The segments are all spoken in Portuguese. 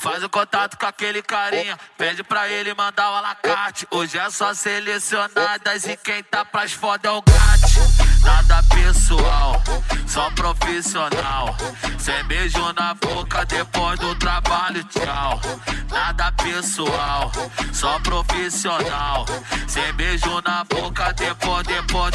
Faz o contato com aquele carinha, pede pra ele mandar o alacarte. Hoje é só selecionadas e quem tá pras foda é o grátis. Nada pessoal, só profissional. Sem beijo na boca depois do trabalho, tchau. Nada pessoal, só profissional. Sem beijo na boca depois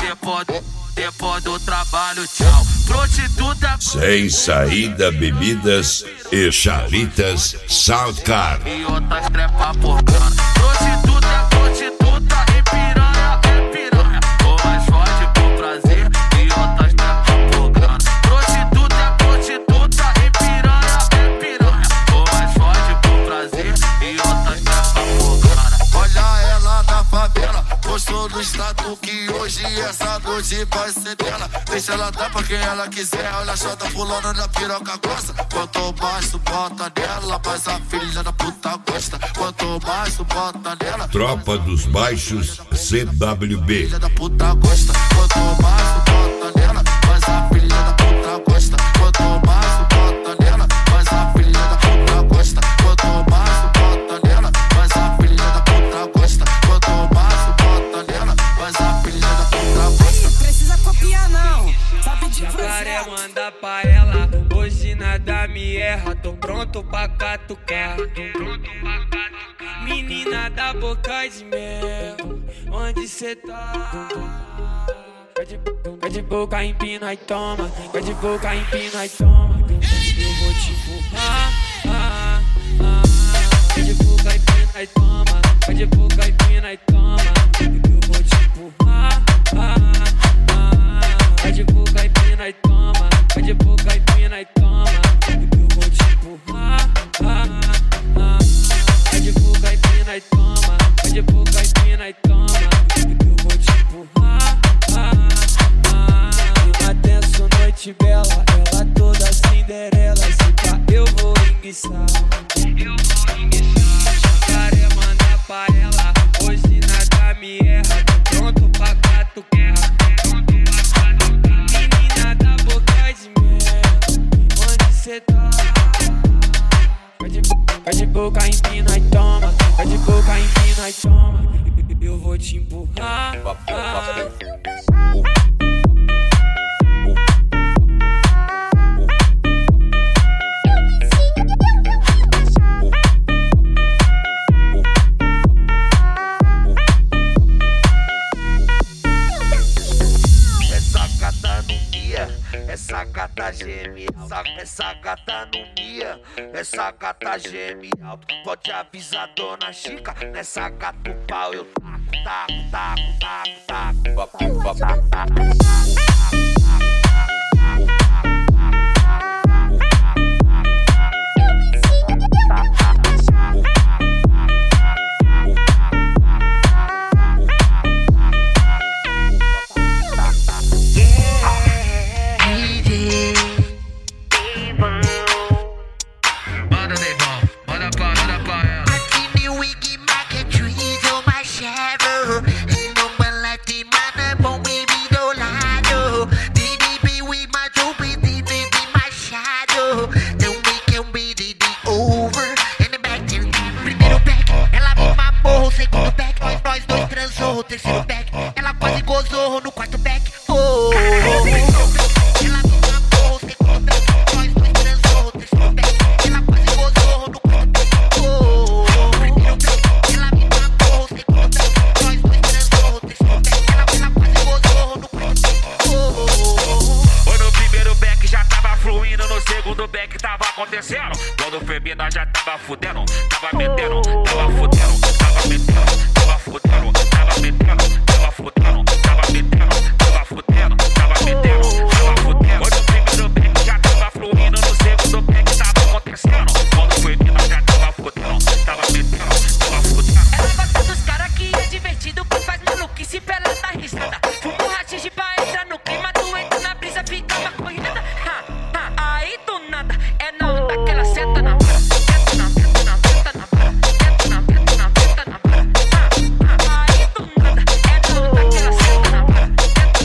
do trabalho, tchau. Prostituta Sem Saída Bebidas e Chalitas Soundcar. E outras trepa por cana. Prostituta e piranha é piranha. Ou mais forte por prazer e outras trepa por cana. Prostituta e piranha é piranha. Ou mais forte por prazer e outras trepa por cana. Olha ela na favela, postou no status que hoje essa noite vai ser dela. Deixa ela dar pra quem ela quiser. Olha a chota pulando na piroca grossa. Quanto mais tu bota nela, mais a filha da puta gosta. Quanto mais tu bota nela, Tropa dos Baixos CWB. filha da puta gosta. Quanto mais tu bota nela, mais a filha da puta gosta. Quanto mais tu bota nela, mais a filha da puta gosta. Quanto mais tu bota nela, mais a filha da puta gosta. Quanto mais tu bota nela, mais a filha da puta gosta. Precisa copiar não, sabe de Jacaré manda pra ela, hoje nada me erra. Tô pronto pra catucar. Menina da boca de mel, onde cê tá? Vai de boca, empina e toma. Vai de boca, empina e toma. Eu vou te empurrar. Vai de boca, empina e toma. Vai de boca, empina e toma. Eu vou te empurrar. Vai de boca, empina e toma. Vai de boca, empina e toma. Eu vou te empurrar. Vai de boca, empina e toma. Vai de boca, empina e toma. Eu vou te empurrar. Atenção, noite bela, ela toda Cinderela. Se pá, eu vou enguiçar. Jacaré manda pra ela, hoje nada me erra. Tô pronto pra catucar. Menina da boca de mel, onde cê tá? Vai de boca, empina e toma. Vai de boca, empina e toma. Eu vou te empurrar. Essa gata geme, essa gata no mia, essa gata geme alto. Pode avisar dona Chica, nessa gata o pau eu taco. Terceiro back, ela quase gozou no quarto back. Quando femina já tava fudendo, tava metendo, tava fudendo, tava metendo, tava fudendo, tava metendo, tava fudendo, tava metendo, tava fudendo, tava metendo, tava fudendo. Quando o primeiro back já tava fluindo, no segundo back tava acontecendo. Quando femina já tava fudendo, tava metendo, tava fudendo. Ela gosta dos caras que é divertido, que faz maluquice pra ela tá risada. Fumo rachis pra entrar no clima, tu entra na brisa, fica maconhada. Aí do nada, é na onda que ela senta na vara. Senta na vara, senta na vara. Senta na vara, senta na vara. Aí do nada, é na onda que ela senta na vara. Senta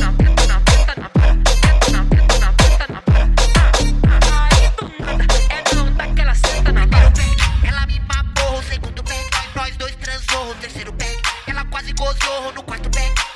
terceiro back. Ela quase gozou no quarto back.